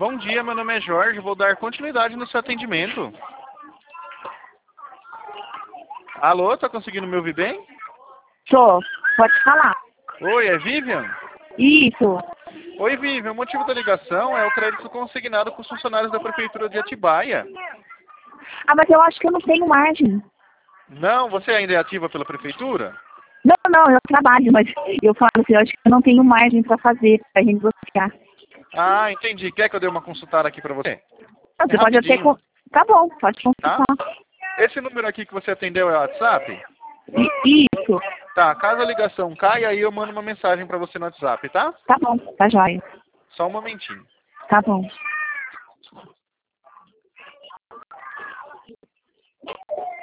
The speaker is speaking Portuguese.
Bom dia, meu nome é Jorge, vou dar continuidade no seu atendimento. Alô, tá conseguindo me ouvir bem? Tô, pode falar. Oi, é Vivian? Isso. Oi, Vivian, o motivo da ligação é o crédito consignado com os funcionários da Prefeitura de Atibaia. Ah, mas eu acho que eu não tenho margem. Não, você ainda é ativa pela Prefeitura? Não, eu trabalho, mas eu falo assim, eu acho que eu não tenho margem pra fazer, pra renegociar. Ah, entendi. Quer que eu dê uma consultada aqui pra você? Não, você pode até... Rapidinho, Tá bom, pode tá? consultar. Esse número aqui que você atendeu é o WhatsApp? Isso. Tá, caso a ligação caia, aí eu mando uma mensagem pra você no WhatsApp, tá? Tá bom, tá jóia. Só um momentinho. Tá bom.